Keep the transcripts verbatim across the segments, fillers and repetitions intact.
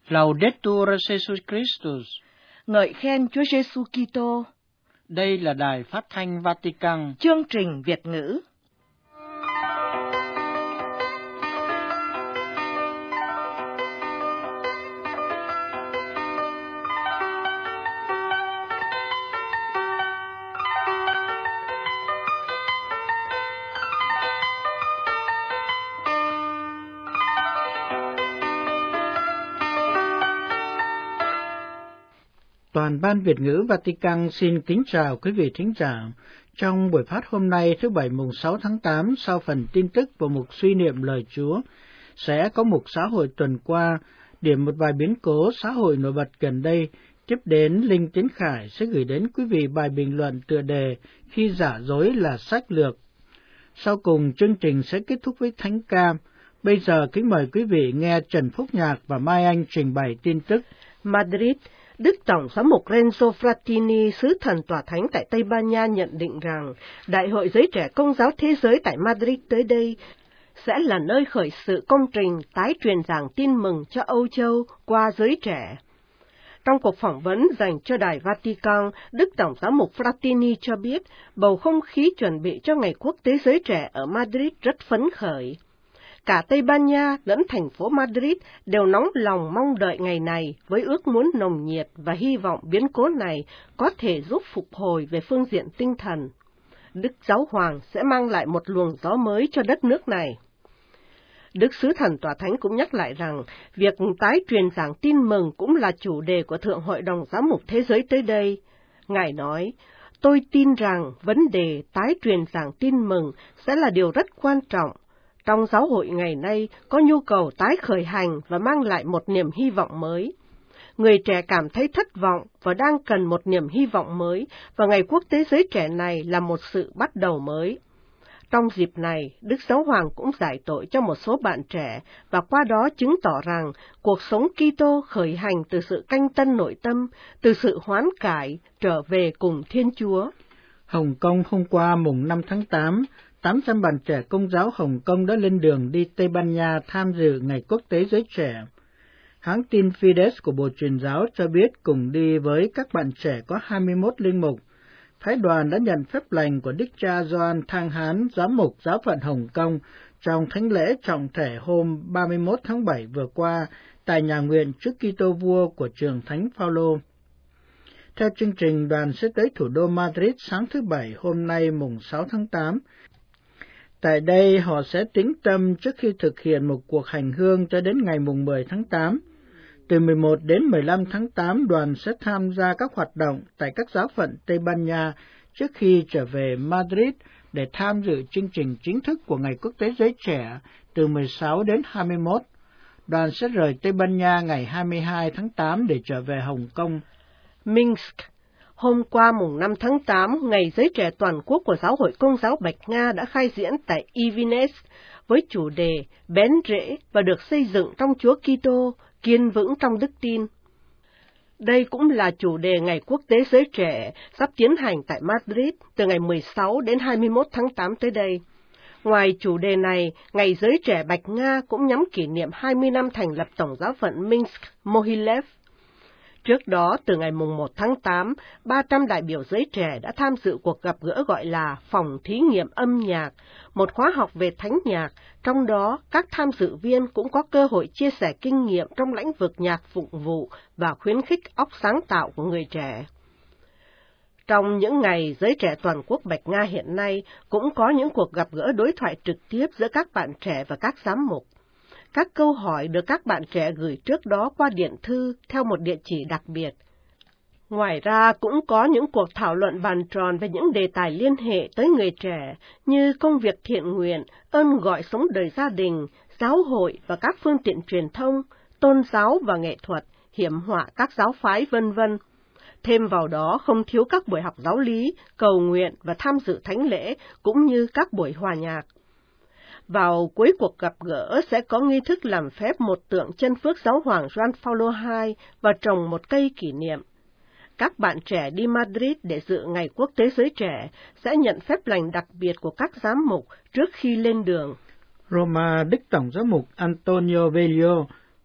Laudetur Jesus Christus. Ngợi khen Chúa Giêsu Kitô. Đây là Đài Phát thanh Vatican. Chương trình Việt ngữ. Toàn ban Việt ngữ Vatican xin kính chào quý vị thính giả. Trong buổi phát hôm nay thứ Bảy mùng sáu tháng tám, sau phần tin tức và mục suy niệm lời Chúa, sẽ có mục xã hội tuần qua, điểm một vài biến cố xã hội nổi bật gần đây. Tiếp đến, Linh Tiến Khải sẽ gửi đến quý vị bài bình luận tựa đề Khi giả dối là sách lược. Sau cùng, chương trình sẽ kết thúc với thánh ca. Bây giờ kính mời quý vị nghe Trần Phúc Nhạc và Mai Anh trình bày tin tức. Madrid, Đức Tổng giám mục Renzo Frattini, sứ thần tòa thánh tại Tây Ban Nha nhận định rằng Đại hội Giới Trẻ Công giáo Thế giới tại Madrid tới đây sẽ là nơi khởi sự công trình tái truyền giảng tin mừng cho Âu Châu qua giới trẻ. Trong cuộc phỏng vấn dành cho Đài Vatican, Đức Tổng giám mục Frattini cho biết bầu không khí chuẩn bị cho Ngày Quốc tế Giới Trẻ ở Madrid rất phấn khởi. Cả Tây Ban Nha lẫn thành phố Madrid đều nóng lòng mong đợi ngày này với ước muốn nồng nhiệt và hy vọng biến cố này có thể giúp phục hồi về phương diện tinh thần. Đức Giáo Hoàng sẽ mang lại một luồng gió mới cho đất nước này. Đức Sứ Thần Tòa Thánh cũng nhắc lại rằng việc tái truyền giảng tin mừng cũng là chủ đề của Thượng Hội đồng Giám mục Thế giới tới đây. Ngài nói, tôi tin rằng vấn đề tái truyền giảng tin mừng sẽ là điều rất quan trọng. Trong giáo hội ngày nay có nhu cầu tái khởi hành và mang lại một niềm hy vọng mới. Người trẻ cảm thấy thất vọng và đang cần một niềm hy vọng mới, và Ngày Quốc tế Giới Trẻ này là một sự bắt đầu mới. Trong dịp này, Đức Giáo Hoàng cũng giải tội cho một số bạn trẻ và qua đó chứng tỏ rằng cuộc sống Kitô khởi hành từ sự canh tân nội tâm, từ sự hoán cải trở về cùng Thiên Chúa. Hồng Kông hôm qua mùng năm tháng tám, tám trăm bạn trẻ Công giáo Hồng Kông đã lên đường đi Tây Ban Nha tham dự Ngày Quốc tế Giới Trẻ. Hãng tin Fides của Bộ Truyền giáo cho biết cùng đi với các bạn trẻ có hai mươi mốt linh mục. Phái đoàn đã nhận phép lành của Đức cha Gioan Thang Hán, giám mục giáo phận Hồng Kông trong thánh lễ trọng thể hôm ba mươi mốt tháng bảy vừa qua tại nhà nguyện trước Kitô vua của trường Thánh Phaolô. Theo chương trình, đoàn sẽ tới thủ đô Madrid sáng thứ Bảy hôm nay mùng sáu tháng tám. Tại đây, họ sẽ tĩnh tâm trước khi thực hiện một cuộc hành hương cho đến ngày mùng mười tháng tám. Từ mười một đến mười lăm tháng tám, đoàn sẽ tham gia các hoạt động tại các giáo phận Tây Ban Nha trước khi trở về Madrid để tham dự chương trình chính thức của Ngày Quốc tế Giới Trẻ từ mười sáu đến hai mươi mốt. Đoàn sẽ rời Tây Ban Nha ngày hai mươi hai tháng tám để trở về Hồng Kông. Minsk. Hôm qua mùng năm tháng tám, Ngày Giới Trẻ Toàn quốc của Giáo hội Công giáo Bạch Nga đã khai diễn tại Ivines với chủ đề Bén rễ và được xây dựng trong Chúa Kitô, kiên vững trong đức tin. Đây cũng là chủ đề Ngày Quốc tế Giới Trẻ sắp tiến hành tại Madrid từ ngày mười sáu đến hai mươi mốt tháng tám tới đây. Ngoài chủ đề này, Ngày Giới Trẻ Bạch Nga cũng nhắm kỷ niệm hai mươi năm thành lập Tổng giáo phận Minsk Mohilev. Trước đó, từ ngày mùng một tháng tám, ba trăm đại biểu giới trẻ đã tham dự cuộc gặp gỡ gọi là Phòng Thí nghiệm âm nhạc, một khóa học về thánh nhạc, trong đó các tham dự viên cũng có cơ hội chia sẻ kinh nghiệm trong lĩnh vực nhạc phụng vụ và khuyến khích óc sáng tạo của người trẻ. Trong những ngày Giới Trẻ Toàn quốc Bạch Nga hiện nay, cũng có những cuộc gặp gỡ đối thoại trực tiếp giữa các bạn trẻ và các giám mục. Các câu hỏi được các bạn trẻ gửi trước đó qua điện thư theo một địa chỉ đặc biệt. Ngoài ra cũng có những cuộc thảo luận bàn tròn về những đề tài liên hệ tới người trẻ như công việc thiện nguyện, ơn gọi sống đời gia đình, giáo hội và các phương tiện truyền thông, tôn giáo và nghệ thuật, hiểm họa các giáo phái vân vân. Thêm vào đó không thiếu các buổi học giáo lý, cầu nguyện và tham dự thánh lễ cũng như các buổi hòa nhạc. Vào cuối cuộc gặp gỡ sẽ có nghi thức làm phép một tượng chân phước Giáo hoàng Gioan Phaolô hai và trồng một cây kỷ niệm. Các bạn trẻ đi Madrid để dự Ngày Quốc tế Giới Trẻ sẽ nhận phép lành đặc biệt của các giám mục trước khi lên đường. Roma, Đức Tổng giám mục Antonio Velio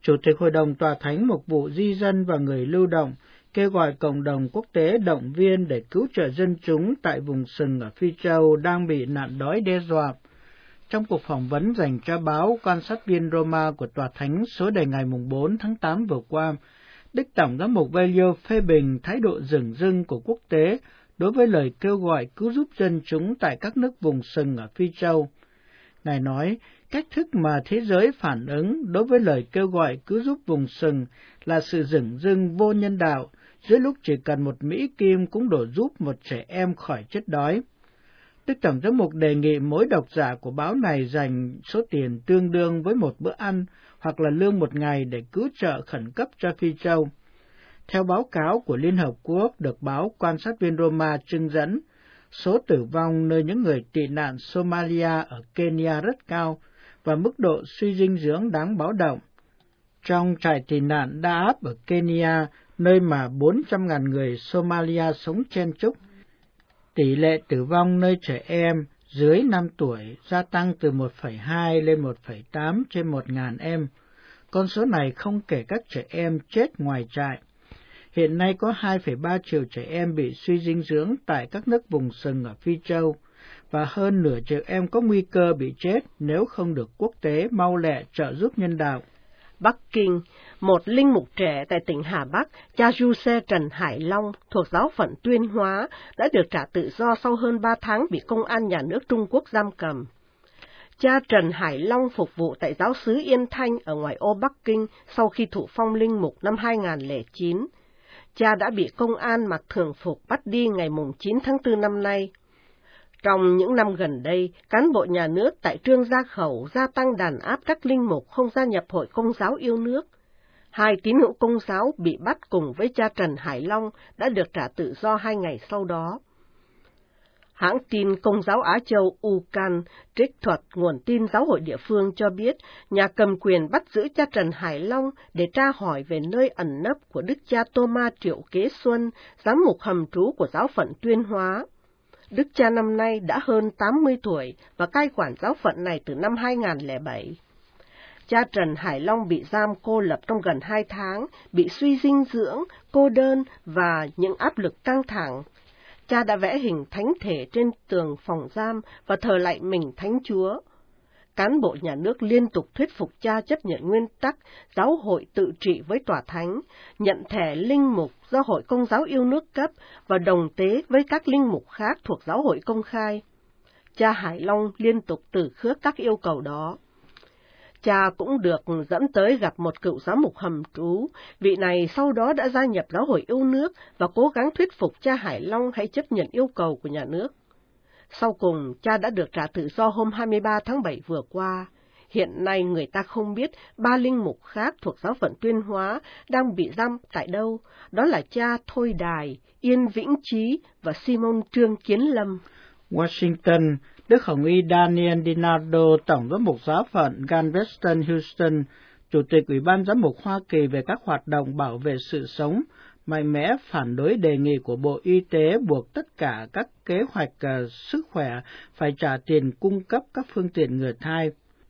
Chủ tịch Hội đồng Tòa Thánh Mục vụ Di dân và Người lưu động kêu gọi cộng đồng quốc tế động viên để cứu trợ dân chúng tại vùng sừng ở Phi Châu đang bị nạn đói đe dọa. Trong cuộc phỏng vấn dành cho báo Quan sát viên Roma của Tòa Thánh số đề ngày bốn tháng tám vừa qua, Đức Tổng giám mục Velio phê bình thái độ dửng dưng của quốc tế đối với lời kêu gọi cứu giúp dân chúng tại các nước vùng sừng ở Phi Châu. Ngài nói, cách thức mà thế giới phản ứng đối với lời kêu gọi cứu giúp vùng sừng là sự dửng dưng vô nhân đạo, dưới lúc chỉ cần một Mỹ Kim cũng đổ giúp một trẻ em khỏi chết đói. Đức Tổng giám mục đề nghị mỗi độc giả của báo này dành số tiền tương đương với một bữa ăn hoặc là lương một ngày để cứu trợ khẩn cấp cho Phi Châu. Theo báo cáo của Liên Hợp Quốc được báo Quan sát viên Roma trưng dẫn, số tử vong nơi những người tị nạn Somalia ở Kenya rất cao và mức độ suy dinh dưỡng đáng báo động. Trong trại tị nạn Dadaab ở Kenya, nơi mà bốn trăm nghìn người Somalia sống chen chúc, tỷ lệ tử vong nơi trẻ em dưới năm tuổi gia tăng từ một phẩy hai lên một phẩy tám trên một nghìn em. Con số này không kể các trẻ em chết ngoài trại. Hiện nay có hai phẩy ba triệu trẻ em bị suy dinh dưỡng tại các nước vùng sừng ở Phi Châu, và hơn nửa triệu em có nguy cơ bị chết nếu không được quốc tế mau lẹ trợ giúp nhân đạo. Bắc Kinh, một linh mục trẻ tại tỉnh Hà Bắc, cha Giuse Trần Hải Long thuộc giáo phận Tuyên Hóa đã được trả tự do sau hơn ba tháng bị công an nhà nước Trung Quốc giam cầm. Cha Trần Hải Long phục vụ tại giáo xứ Yên Thanh ở ngoại ô Bắc Kinh sau khi thụ phong linh mục năm hai nghìn không trăm lẻ chín. Cha đã bị công an mặc thường phục bắt đi ngày chín tháng tư năm nay. Trong những năm gần đây, cán bộ nhà nước tại Trương Gia Khẩu gia tăng đàn áp các linh mục không gia nhập Hội Công giáo yêu nước. Hai tín hữu Công giáo bị bắt cùng với cha Trần Hải Long đã được trả tự do hai ngày sau đó. Hãng tin Công giáo Á Châu U C A N trích thuật nguồn tin giáo hội địa phương cho biết nhà cầm quyền bắt giữ cha Trần Hải Long để tra hỏi về nơi ẩn nấp của đức cha Tô Ma Triệu Kế Xuân, giám mục hầm trú của giáo phận Tuyên Hóa. Đức cha năm nay đã hơn tám mươi tuổi và cai quản giáo phận này từ năm hai nghìn không trăm lẻ bảy. Cha Trần Hải Long bị giam cô lập trong gần hai tháng, bị suy dinh dưỡng, cô đơn và những áp lực căng thẳng. Cha đã vẽ hình thánh thể trên tường phòng giam và thờ lạy mình Thánh Chúa. Cán bộ nhà nước liên tục thuyết phục cha chấp nhận nguyên tắc giáo hội tự trị với tòa thánh, nhận thẻ linh mục do Hội Công giáo yêu nước cấp và đồng tế với các linh mục khác thuộc giáo hội công khai. Cha Hải Long liên tục từ khước các yêu cầu đó. Cha cũng được dẫn tới gặp một cựu giám mục hầm trú, vị này sau đó đã gia nhập giáo hội yêu nước và cố gắng thuyết phục cha Hải Long hãy chấp nhận yêu cầu của nhà nước. Sau cùng, cha đã được trả tự do hôm hai mươi ba tháng bảy vừa qua. Hiện nay người ta không biết ba linh mục khác thuộc giáo phận Tuyên Hóa đang bị giam tại đâu, đó là cha Thôi Đài, Yên Vĩnh Trí và Simon Trương Kiến Lâm. Washington, Đức Hồng y Daniel DiNardo, Tổng giám mục giáo phận Galveston, Houston, Chủ tịch Ủy ban Giám mục Hoa Kỳ về các hoạt động bảo vệ sự sống, mạnh mẽ phản đối đề nghị của Bộ Y tế buộc tất cả các kế hoạch uh, sức khỏe phải trả tiền cung cấp các phương tiện ngừa thai.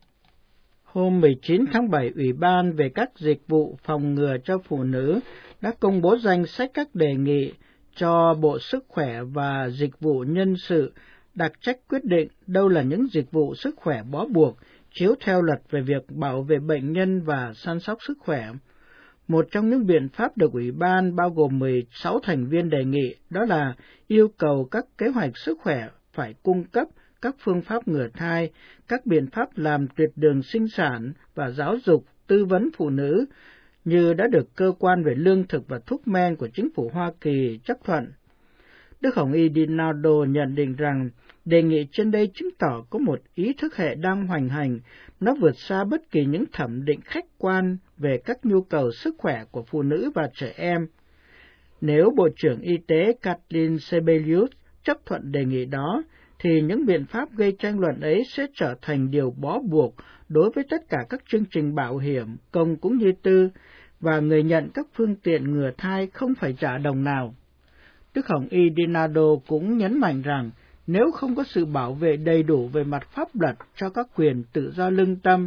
Hôm mười chín tháng bảy, Ủy ban về các dịch vụ phòng ngừa cho phụ nữ đã công bố danh sách các đề nghị cho Bộ Sức khỏe và Dịch vụ Nhân sự đặc trách quyết định đâu là những dịch vụ sức khỏe bó buộc, chiếu theo luật về việc bảo vệ bệnh nhân và săn sóc sức khỏe. Một trong những biện pháp được Ủy ban bao gồm mười sáu thành viên đề nghị đó là yêu cầu các kế hoạch sức khỏe phải cung cấp các phương pháp ngừa thai, các biện pháp làm tuyệt đường sinh sản và giáo dục tư vấn phụ nữ như đã được Cơ quan về Lương thực và Thuốc men của Chính phủ Hoa Kỳ chấp thuận. Đức Hồng y DiNardo nhận định rằng đề nghị trên đây chứng tỏ có một ý thức hệ đang hoành hành, nó vượt xa bất kỳ những thẩm định khách quan về các nhu cầu sức khỏe của phụ nữ và trẻ em. Nếu Bộ trưởng Y tế Kathleen Sebelius chấp thuận đề nghị đó, thì những biện pháp gây tranh luận ấy sẽ trở thành điều bó buộc đối với tất cả các chương trình bảo hiểm, công cũng như tư, và người nhận các phương tiện ngừa thai không phải trả đồng nào. Đức Hồng y DiNardo cũng nhấn mạnh rằng nếu không có sự bảo vệ đầy đủ về mặt pháp luật cho các quyền tự do lương tâm,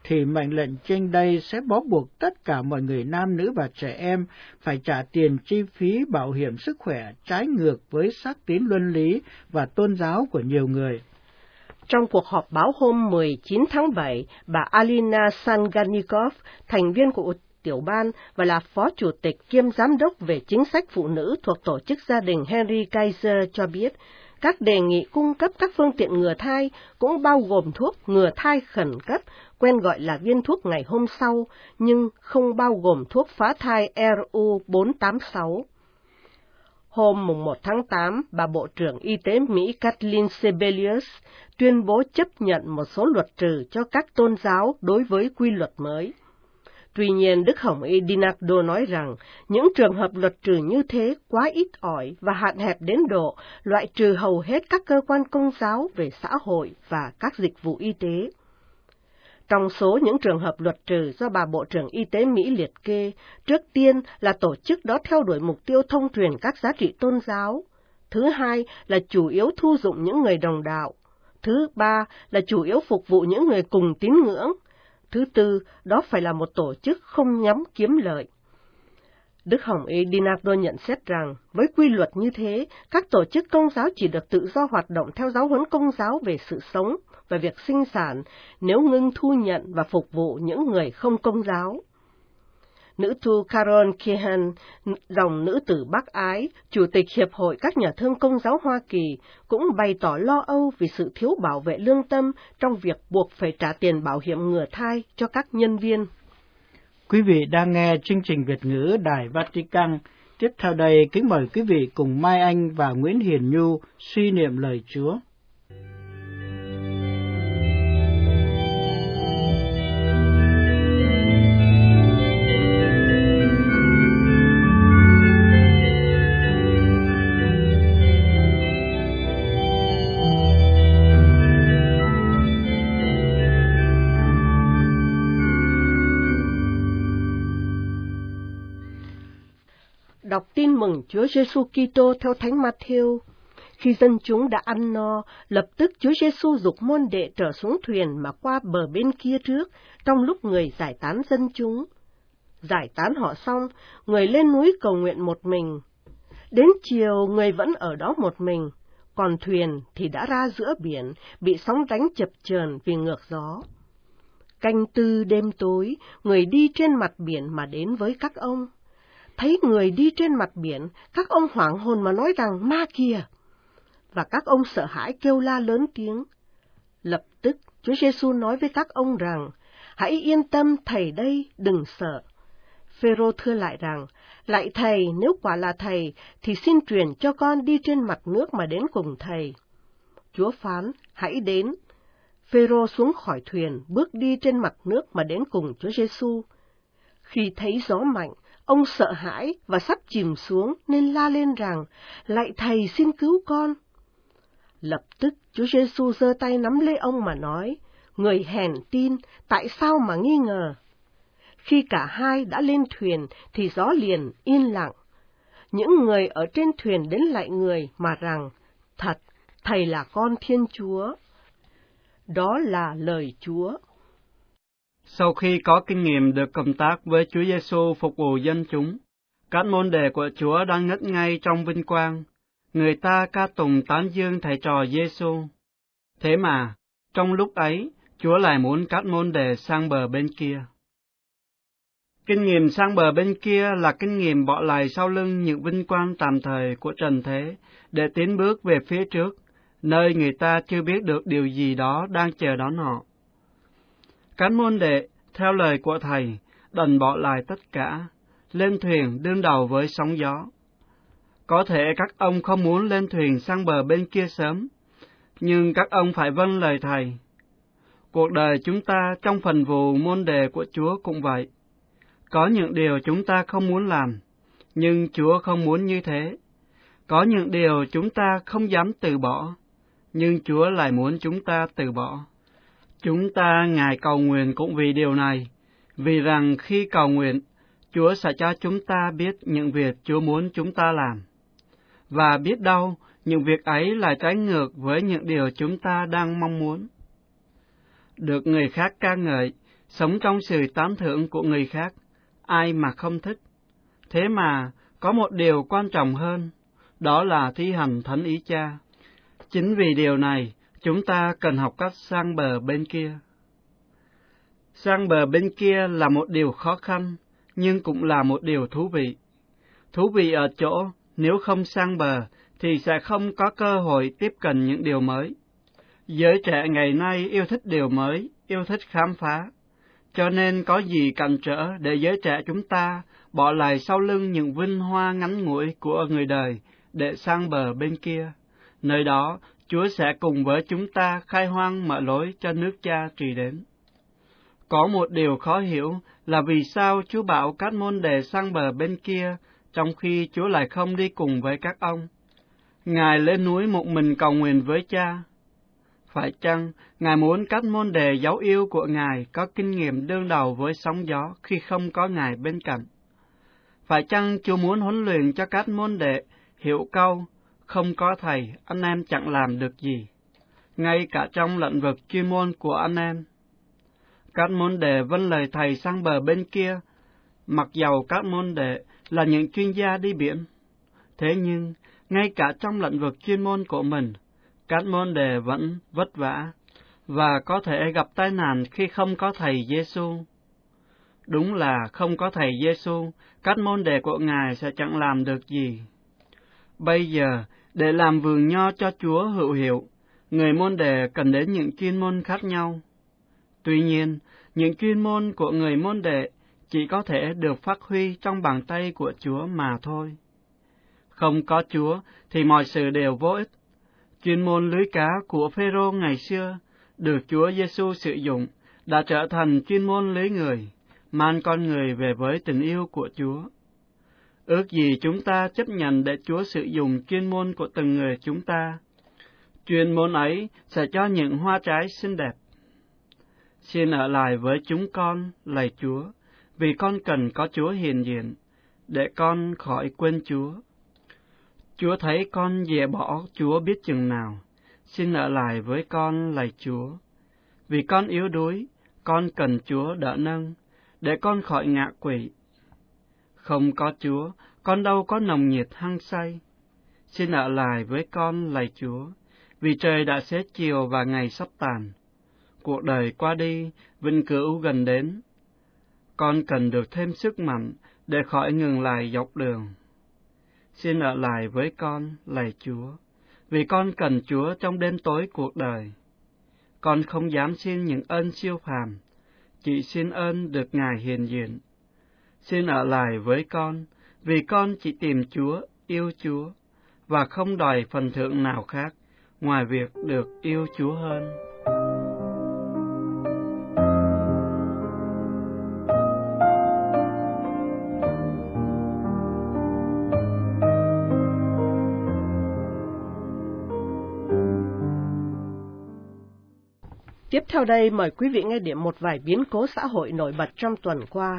thì mệnh lệnh trên đây sẽ bó buộc tất cả mọi người nam nữ và trẻ em phải trả tiền chi phí bảo hiểm sức khỏe trái ngược với xác tín luân lý và tôn giáo của nhiều người. Trong cuộc họp báo hôm mười chín tháng bảy, bà Alina Sanganikov, thành viên của tiểu ban và là phó chủ tịch kiêm giám đốc về chính sách phụ nữ thuộc tổ chức gia đình Henry Kaiser cho biết, các đề nghị cung cấp các phương tiện ngừa thai cũng bao gồm thuốc ngừa thai khẩn cấp, quen gọi là viên thuốc ngày hôm sau, nhưng không bao gồm thuốc phá thai R U bốn tám sáu. Hôm một tháng tám, bà Bộ trưởng Y tế Mỹ Kathleen Sebelius tuyên bố chấp nhận một số luật trừ cho các tôn giáo đối với quy luật mới. Tuy nhiên, Đức Hồng Y DiNardo nói rằng những trường hợp luật trừ như thế quá ít ỏi và hạn hẹp đến độ loại trừ hầu hết các cơ quan công giáo về xã hội và các dịch vụ y tế. Trong số những trường hợp luật trừ do bà Bộ trưởng Y tế Mỹ liệt kê, trước tiên là tổ chức đó theo đuổi mục tiêu thông truyền các giá trị tôn giáo. Thứ hai là chủ yếu thu dụng những người đồng đạo. Thứ ba là chủ yếu phục vụ những người cùng tín ngưỡng. Thứ tư, đó phải là một tổ chức không nhắm kiếm lợi. Đức Hồng Y DiNardo nhận xét rằng, với quy luật như thế, các tổ chức công giáo chỉ được tự do hoạt động theo giáo huấn công giáo về sự sống và việc sinh sản nếu ngưng thu nhận và phục vụ những người không công giáo. Nữ tu Carol Keehan, dòng nữ tử Bác Ái, Chủ tịch Hiệp hội các nhà thương công giáo Hoa Kỳ, cũng bày tỏ lo âu vì sự thiếu bảo vệ lương tâm trong việc buộc phải trả tiền bảo hiểm ngừa thai cho các nhân viên. Quý vị đang nghe chương trình Việt ngữ Đài Vatican. Tiếp theo đây, kính mời quý vị cùng Mai Anh và Nguyễn Hiền Nhu suy niệm lời Chúa. Đọc tin mừng Chúa Giêsu Kitô theo Thánh Ma-thi-êu. Khi dân chúng đã ăn no, lập tức Chúa Giêsu giục môn đệ trở xuống thuyền mà qua bờ bên kia trước, trong lúc người giải tán dân chúng. Giải tán họ xong, người lên núi cầu nguyện một mình. Đến chiều, người vẫn ở đó một mình, còn thuyền thì đã ra giữa biển, bị sóng đánh chập chờn vì ngược gió. Canh tư đêm tối, người đi trên mặt biển mà đến với các ông. Thấy người đi trên mặt biển, các ông hoảng hồn mà nói rằng ma kìa, và các ông sợ hãi kêu la lớn tiếng. Lập tức Chúa Giêsu nói với các ông rằng, hãy yên tâm, thầy đây, đừng sợ. Phêrô thưa lại rằng, lạy thầy, nếu quả là thầy, thì xin truyền cho con đi trên mặt nước mà đến cùng thầy. Chúa phán, hãy đến. Phêrô xuống khỏi thuyền, bước đi trên mặt nước mà đến cùng Chúa Giêsu. Khi thấy gió mạnh, ông sợ hãi và sắp chìm xuống nên la lên rằng, lạy thầy xin cứu con. Lập tức Chúa Giêsu giơ tay nắm lấy ông mà nói, người hèn tin, tại sao mà nghi ngờ? Khi cả hai đã lên thuyền thì gió liền yên lặng. Những người ở trên thuyền đến lạy người mà rằng, thật, thầy là con Thiên Chúa. Đó là lời Chúa. Sau khi có kinh nghiệm được cộng tác với Chúa Giêsu phục vụ dân chúng, các môn đệ của Chúa đang ngất ngây trong vinh quang. Người ta ca tụng tán dương thầy trò Giêsu. Thế mà, trong lúc ấy, Chúa lại muốn các môn đệ sang bờ bên kia. Kinh nghiệm sang bờ bên kia là kinh nghiệm bỏ lại sau lưng những vinh quang tạm thời của trần thế để tiến bước về phía trước, nơi người ta chưa biết được điều gì đó đang chờ đón họ. Các môn đệ, theo lời của thầy, đành bỏ lại tất cả, lên thuyền đương đầu với sóng gió. Có thể các ông không muốn lên thuyền sang bờ bên kia sớm, nhưng các ông phải vâng lời thầy. Cuộc đời chúng ta trong phần vụ môn đệ của Chúa cũng vậy. Có những điều chúng ta không muốn làm, nhưng Chúa không muốn như thế. Có những điều chúng ta không dám từ bỏ, nhưng Chúa lại muốn chúng ta từ bỏ. Chúng ta ngài cầu nguyện cũng vì điều này, vì rằng khi cầu nguyện, Chúa sẽ cho chúng ta biết những việc Chúa muốn chúng ta làm. Và biết đâu, những việc ấy là trái ngược với những điều chúng ta đang mong muốn. Được người khác ca ngợi, sống trong sự tán thưởng của người khác, ai mà không thích. Thế mà, có một điều quan trọng hơn, đó là thi hành thánh ý Cha. Chính vì điều này, chúng ta cần học cách sang bờ bên kia. Sang bờ bên kia là một điều khó khăn, nhưng cũng là một điều thú vị. Thú vị ở chỗ, nếu không sang bờ, thì sẽ không có cơ hội tiếp cận những điều mới. Giới trẻ ngày nay yêu thích điều mới, yêu thích khám phá. Cho nên có gì cản trở để giới trẻ chúng ta bỏ lại sau lưng những vinh hoa ngắn ngủi của người đời để sang bờ bên kia. Nơi đó, Chúa sẽ cùng với chúng ta khai hoang mở lối cho nước Cha trị đến. Có một điều khó hiểu là vì sao Chúa bảo các môn đệ sang bờ bên kia, trong khi Chúa lại không đi cùng với các ông. Ngài lên núi một mình cầu nguyện với Cha. Phải chăng Ngài muốn các môn đệ dấu yêu của Ngài có kinh nghiệm đương đầu với sóng gió khi không có Ngài bên cạnh? Phải chăng Chúa muốn huấn luyện cho các môn đệ hiểu câu, không có Thầy, anh em chẳng làm được gì, ngay cả trong lĩnh vực chuyên môn của anh em? Các môn đệ vâng lời Thầy sang bờ bên kia, mặc dầu các môn đệ là những chuyên gia đi biển. Thế nhưng, ngay cả trong lĩnh vực chuyên môn của mình, các môn đệ vẫn vất vả, và có thể gặp tai nạn khi không có Thầy Giêsu. Đúng là không có Thầy Giêsu, các môn đệ của Ngài sẽ chẳng làm được gì. Bây giờ, để làm vườn nho cho Chúa hữu hiệu, người môn đệ cần đến những chuyên môn khác nhau. Tuy nhiên, những chuyên môn của người môn đệ chỉ có thể được phát huy trong bàn tay của Chúa mà thôi. Không có Chúa thì mọi sự đều vô ích. Chuyên môn lưới cá của Phêrô ngày xưa được Chúa Giêsu sử dụng đã trở thành chuyên môn lưới người, mang con người về với tình yêu của Chúa. Ước gì chúng ta chấp nhận để Chúa sử dụng chuyên môn của từng người chúng ta. Chuyên môn ấy sẽ cho những hoa trái xinh đẹp. Xin ở lại với chúng con, lạy Chúa, vì con cần có Chúa hiện diện, để con khỏi quên Chúa. Chúa thấy con dè bỏ Chúa biết chừng nào. Xin ở lại với con, lạy Chúa. Vì con yếu đuối, con cần Chúa đỡ nâng, để con khỏi ngạ quỵ. Không có Chúa, con đâu có nồng nhiệt hăng say. Xin ở lại với con, lạy Chúa, vì trời đã xế chiều và ngày sắp tàn. Cuộc đời qua đi, vĩnh cửu gần đến. Con cần được thêm sức mạnh để khỏi ngừng lại dọc đường. Xin ở lại với con, lạy Chúa, vì con cần Chúa trong đêm tối cuộc đời. Con không dám xin những ơn siêu phàm, chỉ xin ơn được Ngài hiện diện. Xin ở lại với con, vì con chỉ tìm Chúa, yêu Chúa, và không đòi phần thưởng nào khác ngoài việc được yêu Chúa hơn. Tiếp theo đây, mời quý vị nghe điểm một vài biến cố xã hội nổi bật trong tuần qua.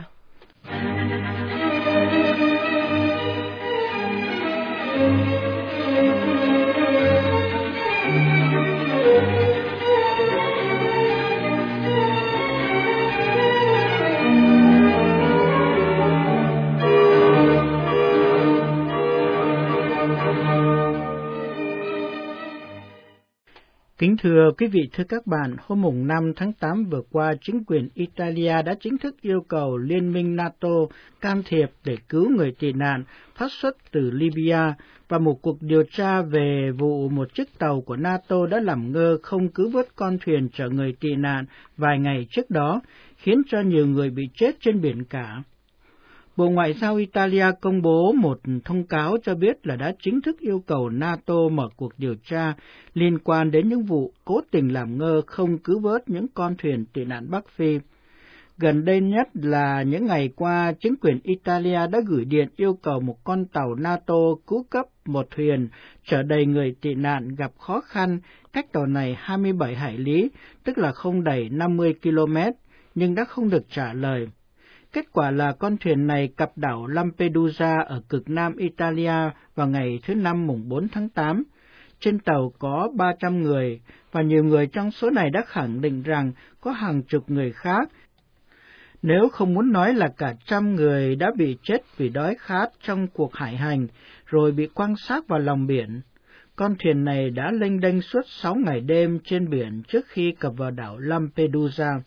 Kính thưa quý vị, thưa các bạn, hôm mùng năm tháng tám vừa qua, chính quyền Italia đã chính thức yêu cầu Liên minh NATO can thiệp để cứu người tị nạn phát xuất từ Libya và một cuộc điều tra về vụ một chiếc tàu của NATO đã làm ngơ không cứu vớt con thuyền chở người tị nạn vài ngày trước đó, khiến cho nhiều người bị chết trên biển cả. Bộ Ngoại giao Italia công bố một thông cáo cho biết là đã chính thức yêu cầu NATO mở cuộc điều tra liên quan đến những vụ cố tình làm ngơ không cứu vớt những con thuyền tị nạn Bắc Phi. Gần đây nhất là những ngày qua, chính quyền Italia đã gửi điện yêu cầu một con tàu NATO cứu cấp một thuyền chở đầy người tị nạn gặp khó khăn, cách tàu này hai mươi bảy hải lý, tức là không đầy năm mươi ki lô mét, nhưng đã không được trả lời. Kết quả là con thuyền này cập đảo Lampedusa ở cực nam Italia vào ngày thứ Năm mùng bốn tháng tám. Trên tàu có ba trăm người, và nhiều người trong số này đã khẳng định rằng có hàng chục người khác Nếu không muốn nói là cả trăm người đã bị chết vì đói khát trong cuộc hải hành, rồi bị quăng xác vào lòng biển. Con thuyền này đã lênh đênh suốt sáu ngày đêm trên biển trước khi cập vào đảo Lampedusa.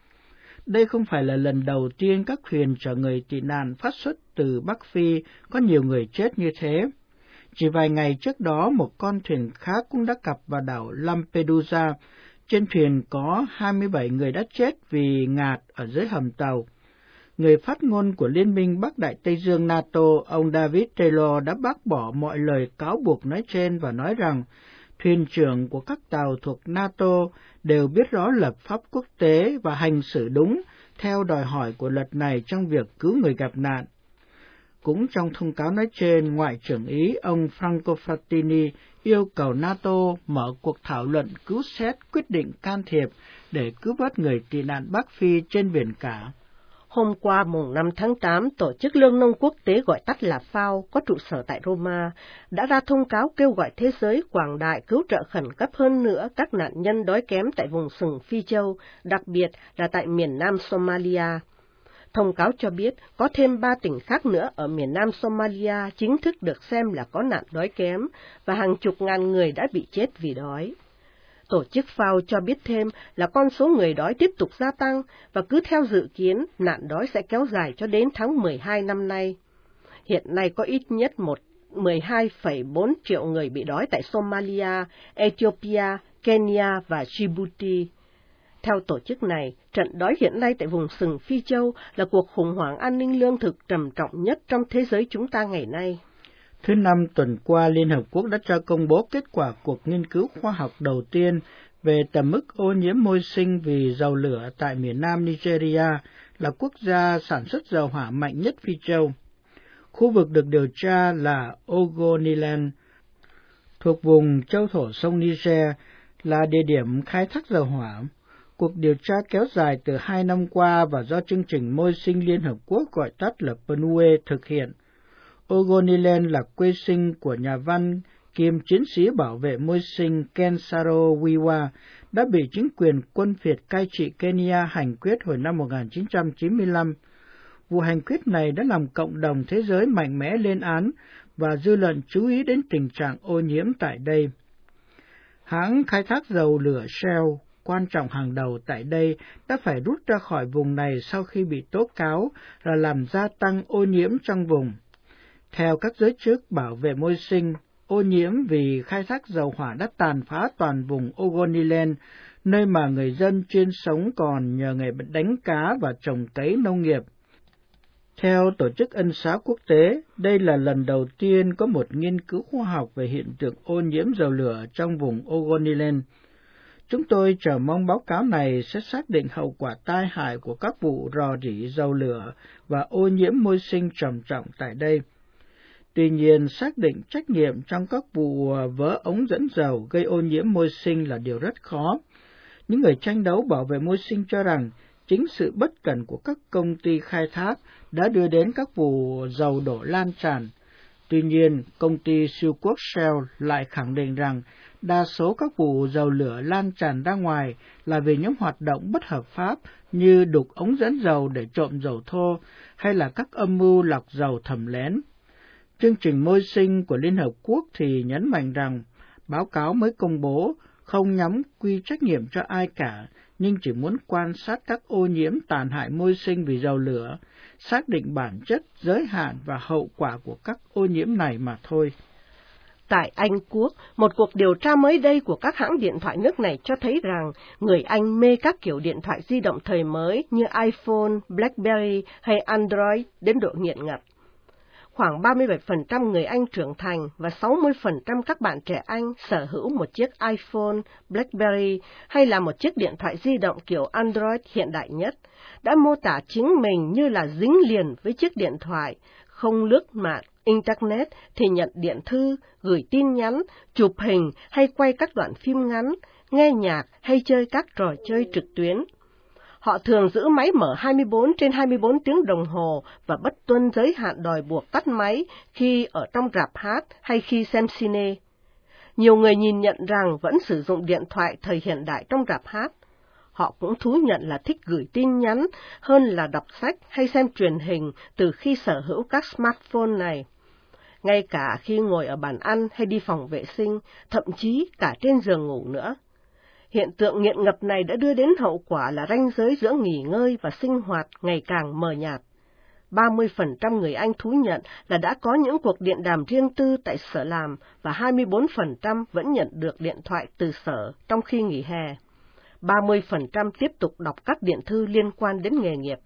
Đây không phải là lần đầu tiên các thuyền chở người tị nạn phát xuất từ Bắc Phi có nhiều người chết như thế. Chỉ vài ngày trước đó, một con thuyền khác cũng đã cập vào đảo Lampedusa. Trên thuyền có hai mươi bảy người đã chết vì ngạt ở dưới hầm tàu. Người phát ngôn của Liên minh Bắc Đại Tây Dương NATO, ông David Taylor đã bác bỏ mọi lời cáo buộc nói trên và nói rằng thuyền trưởng của các tàu thuộc NATO đều biết rõ luật pháp quốc tế và hành xử đúng theo đòi hỏi của luật này trong việc cứu người gặp nạn. Cũng trong thông cáo nói trên, Ngoại trưởng Ý ông Franco Frattini yêu cầu NATO mở cuộc thảo luận cứu xét quyết định can thiệp để cứu vớt người tị nạn Bắc Phi trên biển cả. Hôm qua mùng năm tháng tám, Tổ chức Lương nông Quốc tế gọi tắt là FAO có trụ sở tại Roma đã ra thông cáo kêu gọi thế giới quảng đại cứu trợ khẩn cấp hơn nữa các nạn nhân đói kém tại vùng sừng Phi Châu, đặc biệt là tại miền nam Somalia. Thông cáo cho biết có thêm ba tỉnh khác nữa ở miền nam Somalia chính thức được xem là có nạn đói kém và hàng chục ngàn người đã bị chết vì đói. Tổ chức FAO cho biết thêm là con số người đói tiếp tục gia tăng và cứ theo dự kiến, nạn đói sẽ kéo dài cho đến tháng mười hai năm nay. Hiện nay có ít nhất một mười hai phẩy bốn triệu người bị đói tại Somalia, Ethiopia, Kenya và Djibouti. Theo tổ chức này, trận đói hiện nay tại vùng sừng Phi Châu là cuộc khủng hoảng an ninh lương thực trầm trọng nhất trong thế giới chúng ta ngày nay. Thứ năm tuần qua, Liên Hợp Quốc đã cho công bố kết quả cuộc nghiên cứu khoa học đầu tiên về tầm mức ô nhiễm môi sinh vì dầu lửa tại miền nam Nigeria, là quốc gia sản xuất dầu hỏa mạnh nhất Phi Châu. Khu vực được điều tra là Ogoniland, thuộc vùng châu thổ sông Niger, là địa điểm khai thác dầu hỏa. Cuộc điều tra kéo dài từ hai năm qua và do chương trình môi sinh Liên Hợp Quốc gọi tắt là pê en u e thực hiện. Ogoniland là quê sinh của nhà văn kiêm chiến sĩ bảo vệ môi sinh Kensaro Wiwa, đã bị chính quyền quân Việt cai trị Kenya hành quyết hồi năm một nghìn chín trăm chín mươi lăm. Vụ hành quyết này đã làm cộng đồng thế giới mạnh mẽ lên án và dư luận chú ý đến tình trạng ô nhiễm tại đây. Hãng khai thác dầu lửa Shell, quan trọng hàng đầu tại đây, đã phải rút ra khỏi vùng này sau khi bị tố cáo là làm gia tăng ô nhiễm trong vùng. Theo các giới chức bảo vệ môi sinh, ô nhiễm vì khai thác dầu hỏa đã tàn phá toàn vùng Ogoniland, nơi mà người dân chuyên sống còn nhờ nghề đánh cá và trồng cấy nông nghiệp. Theo Tổ chức Ân xá Quốc tế, đây là lần đầu tiên có một nghiên cứu khoa học về hiện tượng ô nhiễm dầu lửa trong vùng Ogoniland. Chúng tôi chờ mong báo cáo này sẽ xác định hậu quả tai hại của các vụ rò rỉ dầu lửa và ô nhiễm môi sinh trầm trọng tại đây. Tuy nhiên, xác định trách nhiệm trong các vụ vỡ ống dẫn dầu gây ô nhiễm môi sinh là điều rất khó. Những người tranh đấu bảo vệ môi sinh cho rằng chính sự bất cẩn của các công ty khai thác đã đưa đến các vụ dầu đổ lan tràn. Tuy nhiên, công ty siêu quốc Shell lại khẳng định rằng đa số các vụ dầu lửa lan tràn ra ngoài là vì những hoạt động bất hợp pháp như đục ống dẫn dầu để trộm dầu thô hay là các âm mưu lọc dầu thầm lén. Chương trình môi sinh của Liên Hợp Quốc thì nhấn mạnh rằng báo cáo mới công bố không nhắm quy trách nhiệm cho ai cả, nhưng chỉ muốn quan sát các ô nhiễm tàn hại môi sinh vì dầu lửa, xác định bản chất, giới hạn và hậu quả của các ô nhiễm này mà thôi. Tại Anh Quốc, một cuộc điều tra mới đây của các hãng điện thoại nước này cho thấy rằng người Anh mê các kiểu điện thoại di động thời mới như iPhone, BlackBerry hay Android đến độ nghiện ngập. Khoảng ba mươi bảy phần trăm người Anh trưởng thành và sáu mươi phần trăm các bạn trẻ Anh sở hữu một chiếc iPhone, BlackBerry hay là một chiếc điện thoại di động kiểu Android hiện đại nhất, đã mô tả chính mình như là dính liền với chiếc điện thoại, không lướt mạng Internet thì nhận điện thư, gửi tin nhắn, chụp hình hay quay các đoạn phim ngắn, nghe nhạc hay chơi các trò chơi trực tuyến. Họ thường giữ máy mở hai mươi bốn trên hai mươi bốn tiếng đồng hồ và bất tuân giới hạn đòi buộc tắt máy khi ở trong rạp hát hay khi xem cine. Nhiều người nhìn nhận rằng vẫn sử dụng điện thoại thời hiện đại trong rạp hát. họ cũng thú nhận là thích gửi tin nhắn hơn là đọc sách hay xem truyền hình từ khi sở hữu các smartphone này. Ngay cả khi ngồi ở bàn ăn hay đi phòng vệ sinh, thậm chí cả trên giường ngủ nữa. Hiện tượng nghiện ngập này đã đưa đến hậu quả là ranh giới giữa nghỉ ngơi và sinh hoạt ngày càng mờ nhạt. ba mươi phần trăm người Anh thú nhận là đã có những cuộc điện đàm riêng tư tại sở làm và hai mươi bốn phần trăm vẫn nhận được điện thoại từ sở trong khi nghỉ hè. ba mươi phần trăm tiếp tục đọc các điện thư liên quan đến nghề nghiệp.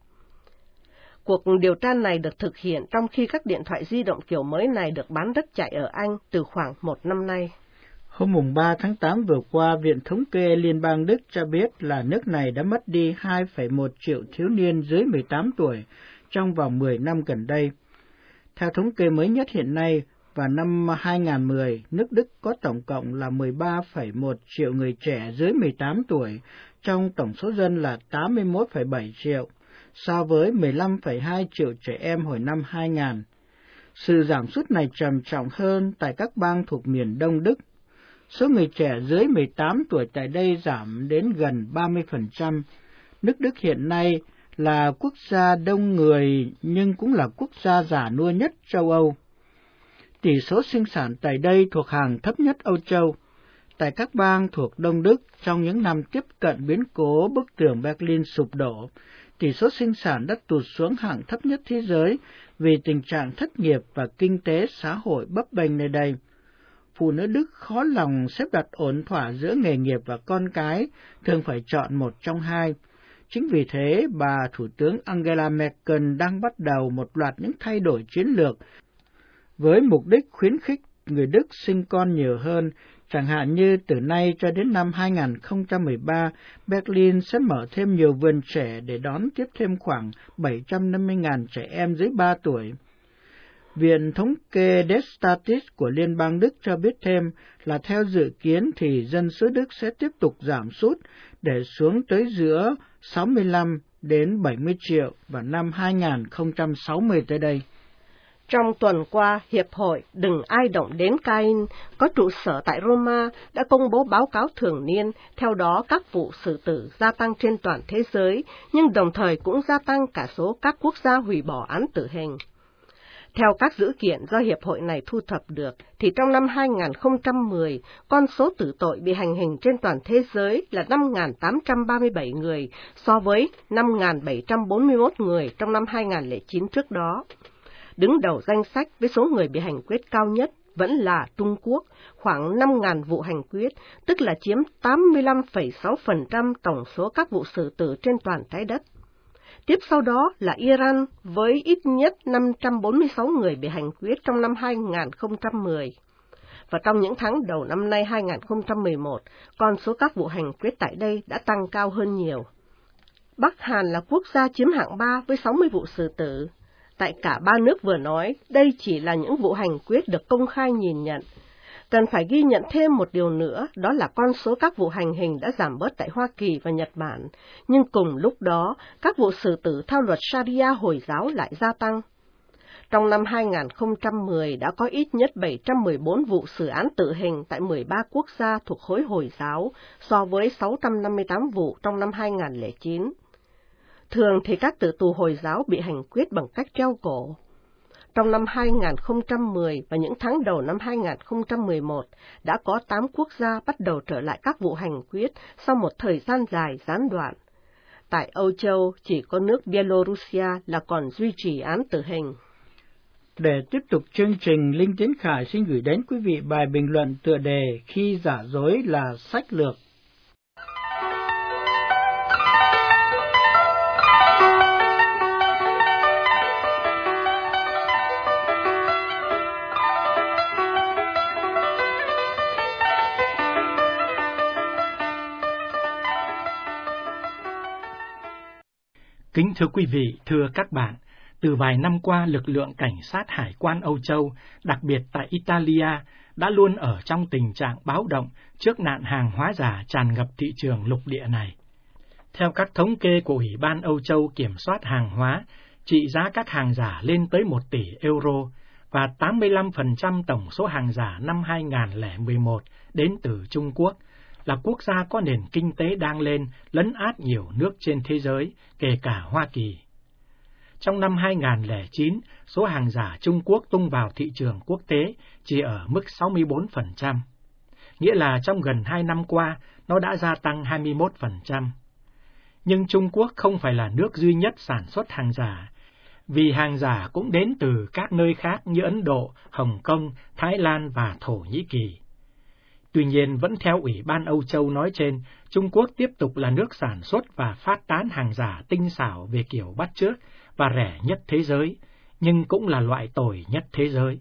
Cuộc điều tra này được thực hiện trong khi các điện thoại di động kiểu mới này được bán rất chạy ở Anh từ khoảng một năm nay. Hôm ba tháng tám vừa qua, Viện Thống kê Liên bang Đức cho biết là nước này đã mất đi hai phẩy một triệu thiếu niên dưới mười tám tuổi trong vòng mười năm gần đây. Theo thống kê mới nhất hiện nay, vào năm hai nghìn không trăm mười, nước Đức có tổng cộng là mười ba phẩy một triệu người trẻ dưới mười tám tuổi, trong tổng số dân là tám mươi mốt phẩy bảy triệu, so với mười lăm phẩy hai triệu trẻ em hồi năm hai nghìn. Sự giảm sút này trầm trọng hơn tại các bang thuộc miền Đông Đức. Số người trẻ dưới mười tám tuổi tại đây giảm đến gần ba mươi phần trăm. Nước Đức hiện nay là quốc gia đông người nhưng cũng là quốc gia già nua nhất châu Âu. Tỷ số sinh sản tại đây thuộc hàng thấp nhất Âu Châu. Tại các bang thuộc Đông Đức, trong những năm tiếp cận biến cố bức tường Berlin sụp đổ, tỷ số sinh sản đã tụt xuống hạng thấp nhất thế giới vì tình trạng thất nghiệp và kinh tế xã hội bấp bênh nơi đây. Phụ nữ Đức khó lòng xếp đặt ổn thỏa giữa nghề nghiệp và con cái, thường phải chọn một trong hai. Chính vì thế, bà Thủ tướng Angela Merkel đang bắt đầu một loạt những thay đổi chiến lược với mục đích khuyến khích người Đức sinh con nhiều hơn, chẳng hạn như từ nay cho đến năm hai nghìn không trăm mười ba, Berlin sẽ mở thêm nhiều vườn trẻ để đón tiếp thêm khoảng bảy trăm năm mươi nghìn trẻ em dưới ba tuổi. Viện Thống kê Destatis của Liên bang Đức cho biết thêm là theo dự kiến thì dân số Đức sẽ tiếp tục giảm sút để xuống tới giữa sáu mươi lăm đến bảy mươi triệu vào năm hai nghìn không trăm sáu mươi tới đây. Trong tuần qua, Hiệp hội Đừng Ai Động Đến Cain có trụ sở tại Roma đã công bố báo cáo thường niên, theo đó các vụ xử tử gia tăng trên toàn thế giới, nhưng đồng thời cũng gia tăng cả số các quốc gia hủy bỏ án tử hình. Theo các dữ kiện do Hiệp hội này thu thập được, thì trong năm hai nghìn không trăm mười, con số tử tội bị hành hình trên toàn thế giới là năm nghìn tám trăm ba mươi bảy người, so với năm nghìn bảy trăm bốn mươi mốt người trong năm hai nghìn không trăm lẻ chín trước đó. Đứng đầu danh sách với số người bị hành quyết cao nhất vẫn là Trung Quốc, khoảng năm nghìn vụ hành quyết, tức là chiếm tám mươi lăm phẩy sáu phần trăm tổng số các vụ xử tử trên toàn trái đất. Tiếp sau đó là Iran với ít nhất năm trăm bốn mươi sáu người bị hành quyết trong năm hai nghìn không trăm mười. Và trong những tháng đầu năm nay hai nghìn không trăm mười một, con số các vụ hành quyết tại đây đã tăng cao hơn nhiều. Bắc Hàn là quốc gia chiếm hạng ba với sáu mươi vụ xử tử. Tại cả ba nước vừa nói, đây chỉ là những vụ hành quyết được công khai nhìn nhận. Cần phải ghi nhận thêm một điều nữa, đó là con số các vụ hành hình đã giảm bớt tại Hoa Kỳ và Nhật Bản, nhưng cùng lúc đó, các vụ xử tử theo luật Sharia Hồi giáo lại gia tăng. Trong năm hai nghìn không trăm mười đã có ít nhất bảy trăm mười bốn vụ xử án tử hình tại mười ba quốc gia thuộc khối Hồi giáo, so với sáu trăm năm mươi tám vụ trong năm hai nghìn không trăm lẻ chín. Thường thì các tử tù Hồi giáo bị hành quyết bằng cách treo cổ. Trong năm hai nghìn không trăm mười và những tháng đầu năm hai nghìn không trăm mười một, đã có tám quốc gia bắt đầu trở lại các vụ hành quyết sau một thời gian dài gián đoạn. Tại Âu Châu, chỉ có nước Belarusia là còn duy trì án tử hình. Để tiếp tục chương trình, Linh Tiến Khải xin gửi đến quý vị bài bình luận tựa đề Khi giả dối là sách lược. Kính thưa quý vị, thưa các bạn, từ vài năm qua, lực lượng cảnh sát hải quan Âu Châu, đặc biệt tại Italia, đã luôn ở trong tình trạng báo động trước nạn hàng hóa giả tràn ngập thị trường lục địa này. Theo các thống kê của Ủy ban Âu Châu kiểm soát hàng hóa, trị giá các hàng giả lên tới một tỷ euro, và tám mươi lăm phần trăm tổng số hàng giả năm hai nghìn không trăm lẻ mười một đến từ Trung Quốc, là quốc gia có nền kinh tế đang lên, lấn át nhiều nước trên thế giới, kể cả Hoa Kỳ. Trong năm hai không không chín, số hàng giả Trung Quốc tung vào thị trường quốc tế chỉ ở mức sáu mươi bốn phần trăm, nghĩa là trong gần hai năm qua, nó đã gia tăng hai mươi mốt phần trăm. Nhưng Trung Quốc không phải là nước duy nhất sản xuất hàng giả, vì hàng giả cũng đến từ các nơi khác như Ấn Độ, Hồng Kông, Thái Lan và Thổ Nhĩ Kỳ. Tuy nhiên, vẫn theo Ủy ban Âu Châu nói trên, Trung Quốc tiếp tục là nước sản xuất và phát tán hàng giả tinh xảo về kiểu bắt chước và rẻ nhất thế giới, nhưng cũng là loại tồi nhất thế giới.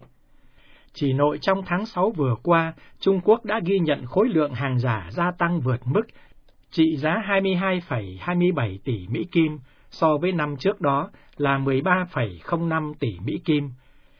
Chỉ nội trong tháng sáu vừa qua, Trung Quốc đã ghi nhận khối lượng hàng giả gia tăng vượt mức, trị giá hai mươi hai phẩy hai mươi bảy tỷ Mỹ Kim, so với năm trước đó là mười ba phẩy không năm tỷ Mỹ Kim,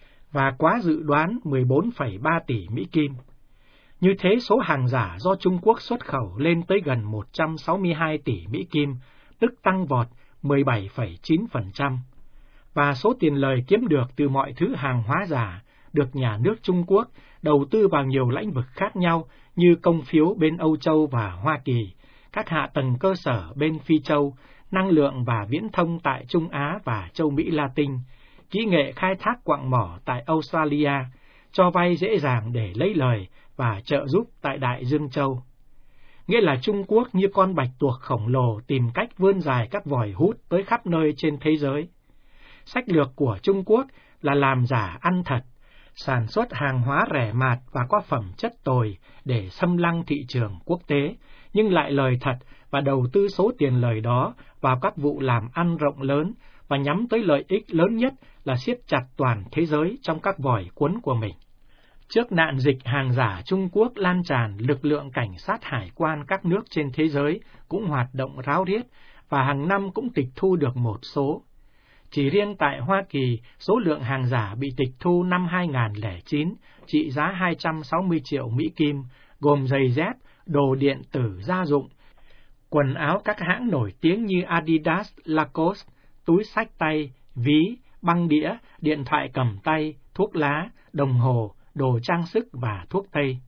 và quá dự đoán mười bốn phẩy ba tỷ Mỹ Kim. Như thế, số hàng giả do Trung Quốc xuất khẩu lên tới gần một trăm sáu mươi hai tỷ Mỹ Kim, tức tăng vọt mười bảy phẩy chín phần trăm. Và số tiền lời kiếm được từ mọi thứ hàng hóa giả được nhà nước Trung Quốc đầu tư vào nhiều lĩnh vực khác nhau như công phiếu bên Âu Châu và Hoa Kỳ, các hạ tầng cơ sở bên Phi Châu, năng lượng và viễn thông tại Trung Á và châu Mỹ Latin, kỹ nghệ khai thác quặng mỏ tại Australia, cho vay dễ dàng để lấy lời và trợ giúp tại Đại Dương Châu. Nghĩa là Trung Quốc như con bạch tuộc khổng lồ tìm cách vươn dài các vòi hút tới khắp nơi trên thế giới. Sách lược của Trung Quốc là làm giả ăn thật, sản xuất hàng hóa rẻ mạt và có phẩm chất tồi để xâm lăng thị trường quốc tế, nhưng lại lời thật và đầu tư số tiền lời đó vào các vụ làm ăn rộng lớn và nhắm tới lợi ích lớn nhất là siết chặt toàn thế giới trong các vòi cuốn của mình. Trước nạn dịch hàng giả Trung Quốc lan tràn, lực lượng cảnh sát hải quan các nước trên thế giới cũng hoạt động ráo riết và hàng năm cũng tịch thu được một số. Chỉ riêng tại Hoa Kỳ, số lượng hàng giả bị tịch thu năm hai không không chín trị giá hai trăm sáu mươi triệu Mỹ Kim, gồm giày dép, đồ điện tử gia dụng, quần áo các hãng nổi tiếng như Adidas, Lacoste, túi xách tay, ví, băng đĩa, điện thoại cầm tay, thuốc lá, đồng hồ, đồ trang sức và thuốc tây.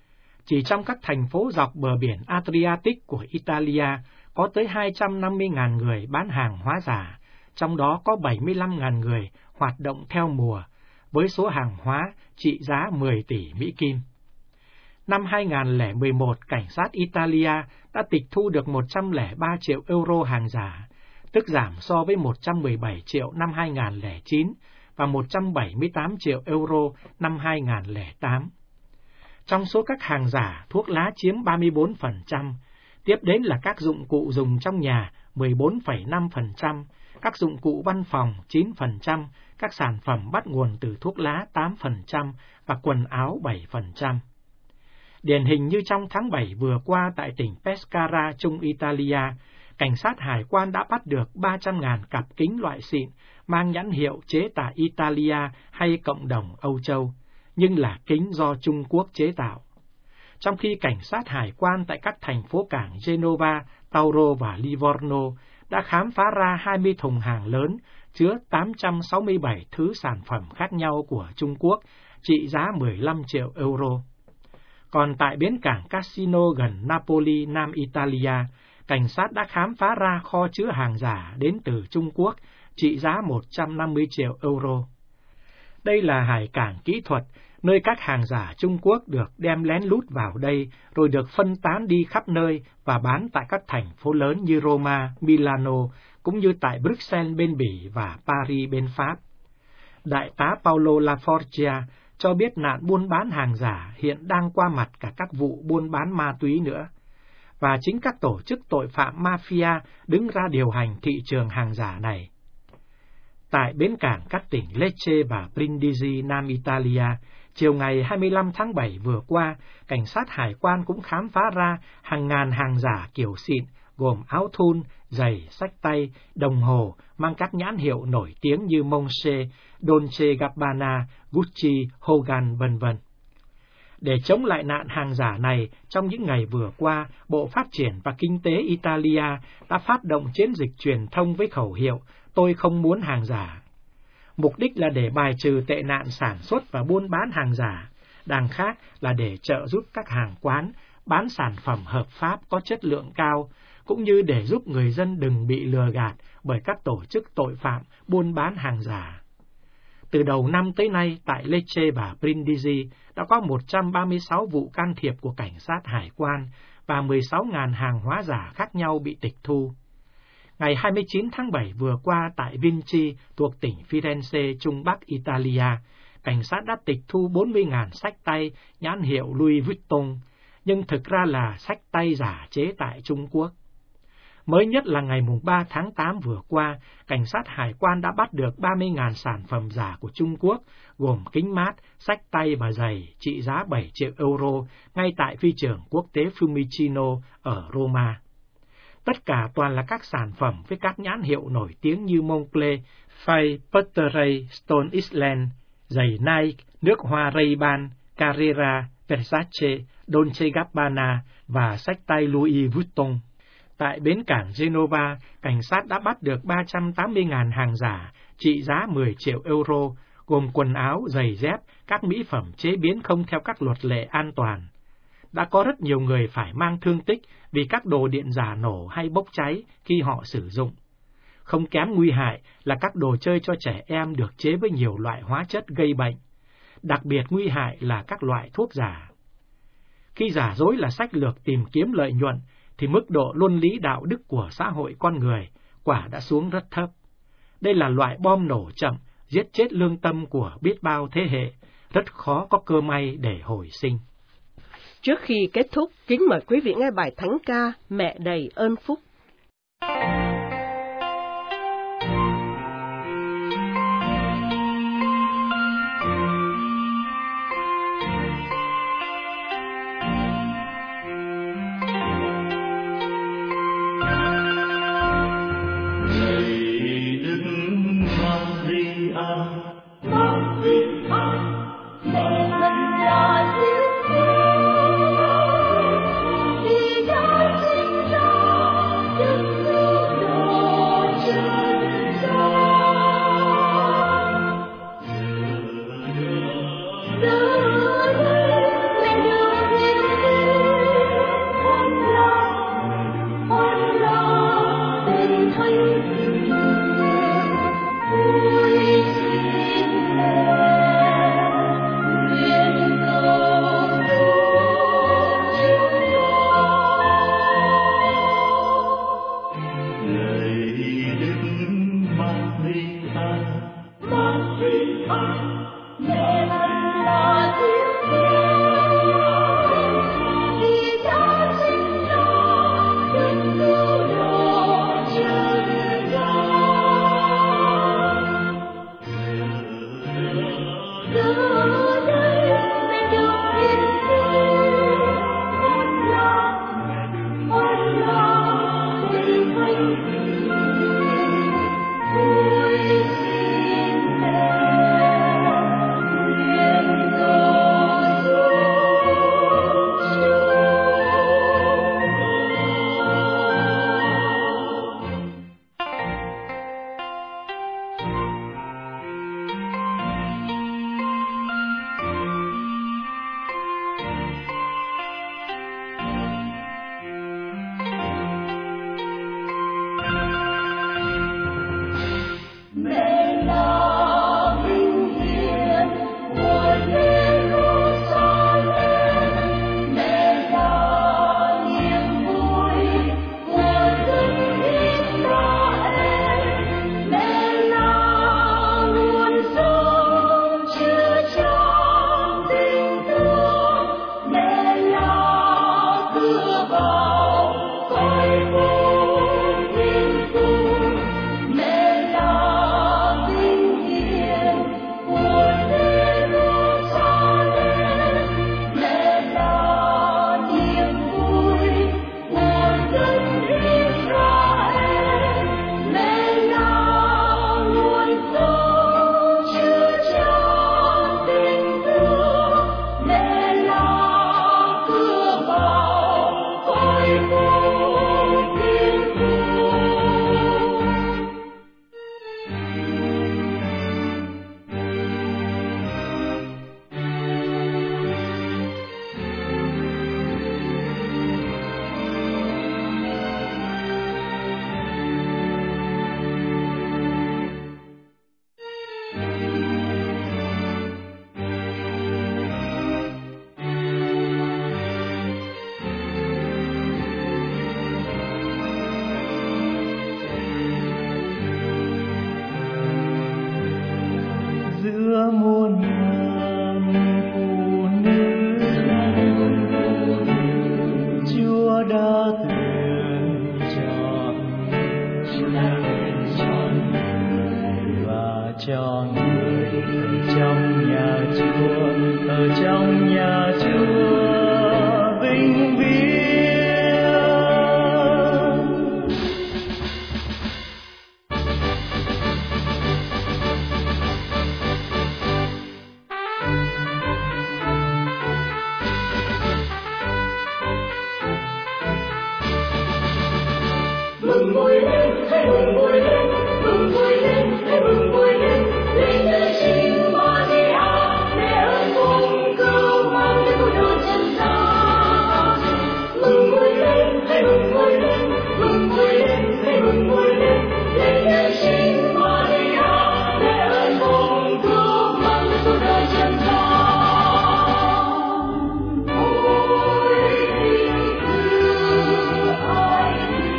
Chỉ trong các thành phố dọc bờ biển Adriatic của Italia có tới hai trăm năm mươi nghìn người bán hàng hóa giả, trong đó có bảy mươi lăm nghìn người hoạt động theo mùa, với số hàng hóa trị giá mười tỷ Mỹ Kim. Năm hai không một một, cảnh sát Italia đã tịch thu được một trăm lẻ ba triệu euro hàng giả, tức giảm so với một trăm mười bảy triệu năm hai không không chín và một trăm bảy mươi tám triệu euro năm hai không không tám. Trong số các hàng giả, thuốc lá chiếm ba mươi bốn phần trăm, tiếp đến là các dụng cụ dùng trong nhà mười bốn phẩy năm phần trăm, các dụng cụ văn phòng chín phần trăm, các sản phẩm bắt nguồn từ thuốc lá tám phần trăm và quần áo bảy phần trăm. Điển hình như trong tháng bảy vừa qua tại tỉnh Pescara, Trung Italia, cảnh sát hải quan đã bắt được ba trăm nghìn cặp kính loại xịn mang nhãn hiệu chế tạo Italia hay cộng đồng Âu Châu, nhưng là kính do Trung Quốc chế tạo. Trong khi cảnh sát hải quan tại các thành phố cảng Genova, Tauro và Livorno đã khám phá ra hai mươi thùng hàng lớn chứa tám trăm sáu mươi bảy thứ sản phẩm khác nhau của Trung Quốc, trị giá mười lăm triệu euro. Còn tại bến cảng Cassino gần Napoli, Nam Italia, cảnh sát đã khám phá ra kho chứa hàng giả đến từ Trung Quốc, trị giá một trăm năm mươi triệu euro. Đây là hải cảng kỹ thuật, nơi các hàng giả Trung Quốc được đem lén lút vào đây, rồi được phân tán đi khắp nơi và bán tại các thành phố lớn như Roma, Milano, cũng như tại Bruxelles bên Bỉ và Paris bên Pháp. Đại tá Paolo Laforgia cho biết nạn buôn bán hàng giả hiện đang qua mặt cả các vụ buôn bán ma túy nữa, và chính các tổ chức tội phạm mafia đứng ra điều hành thị trường hàng giả này. Tại bến cảng các tỉnh Lecce và Brindisi, Nam Italia, chiều ngày hai mươi lăm tháng bảy vừa qua, cảnh sát hải quan cũng khám phá ra hàng ngàn hàng giả kiểu xịn, gồm áo thun, giày, xách tay, đồng hồ, mang các nhãn hiệu nổi tiếng như Monche, Dolce Gabbana, Gucci, Hogan, vân vân. Để chống lại nạn hàng giả này, trong những ngày vừa qua, Bộ Phát triển và Kinh tế Italia đã phát động chiến dịch truyền thông với khẩu hiệu "Tôi không muốn hàng giả". Mục đích là để bài trừ tệ nạn sản xuất và buôn bán hàng giả, đằng khác là để trợ giúp các hàng quán bán sản phẩm hợp pháp có chất lượng cao, cũng như để giúp người dân đừng bị lừa gạt bởi các tổ chức tội phạm buôn bán hàng giả. Từ đầu năm tới nay, tại Lecce và Brindisi đã có một trăm ba mươi sáu vụ can thiệp của cảnh sát hải quan và mười sáu nghìn hàng hóa giả khác nhau bị tịch thu. Ngày hai mươi chín tháng bảy vừa qua tại Vinci thuộc tỉnh Firenze, Trung Bắc Italia, cảnh sát đã tịch thu bốn mươi nghìn sách tay nhãn hiệu Louis Vuitton, nhưng thực ra là sách tay giả chế tại Trung Quốc. Mới nhất là ngày ba tháng tám vừa qua, cảnh sát hải quan đã bắt được ba mươi nghìn sản phẩm giả của Trung Quốc, gồm kính mát, sách tay và giày, trị giá bảy triệu euro, ngay tại phi trường quốc tế Fiumicino ở Roma. Tất cả toàn là các sản phẩm với các nhãn hiệu nổi tiếng như Moncler, Fay, Panerai, Stone Island, giày Nike, nước hoa Ray-Ban, Carrera, Versace, Dolce Gabbana và sách tay Louis Vuitton. Tại bến cảng Genova, cảnh sát đã bắt được ba trăm tám mươi nghìn hàng giả, trị giá mười triệu euro, gồm quần áo, giày dép, các mỹ phẩm chế biến không theo các luật lệ an toàn. Đã có rất nhiều người phải mang thương tích vì các đồ điện giả nổ hay bốc cháy khi họ sử dụng. Không kém nguy hại là các đồ chơi cho trẻ em được chế với nhiều loại hóa chất gây bệnh. Đặc biệt nguy hại là các loại thuốc giả. Khi giả dối là sách lược tìm kiếm lợi nhuận, thì mức độ luân lý đạo đức của xã hội con người quả đã xuống rất thấp. Đây là loại bom nổ chậm, giết chết lương tâm của biết bao thế hệ, rất khó có cơ may để hồi sinh. Trước khi kết thúc, kính mời quý vị nghe bài thánh ca Mẹ đầy ơn phúc. Hãy subscribe cho kênh Ghiền Mì Gõ để không bỏ lỡ nương phụ nữ, Chúa đã tuyển chọn, Chúa đã tuyển chọn và cho người ở trong nhà Chúa, ở trong nhà Chúa vinh viếng. Mừng vui lên, hãy mừng vui lên, mừng vui lên, hãy mừng vui lên, lên nơi chính Maria, mẹ ơn cùng cứu mang đến cuộc đời chân gian. Mừng vui lên, hãy mừng vui lên, mừng vui lên, hãy mừng vui lên, lên nơi chính Maria, mẹ ơn cùng cứu mang đến cuộc đời chân gian. Ôi tình thương ai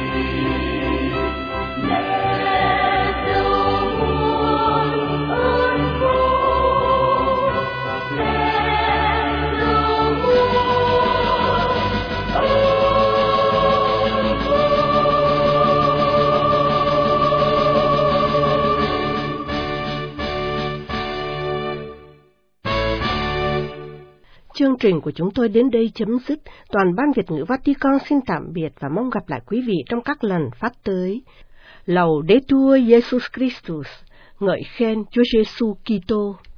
Chương trình của chúng tôi đến đây chấm dứt. Toàn ban Việt ngữ Vatican xin tạm biệt và mong gặp lại quý vị trong các lần phát tới. Laudetur Jesus Christus, ngợi khen Chúa Giêsu Kitô.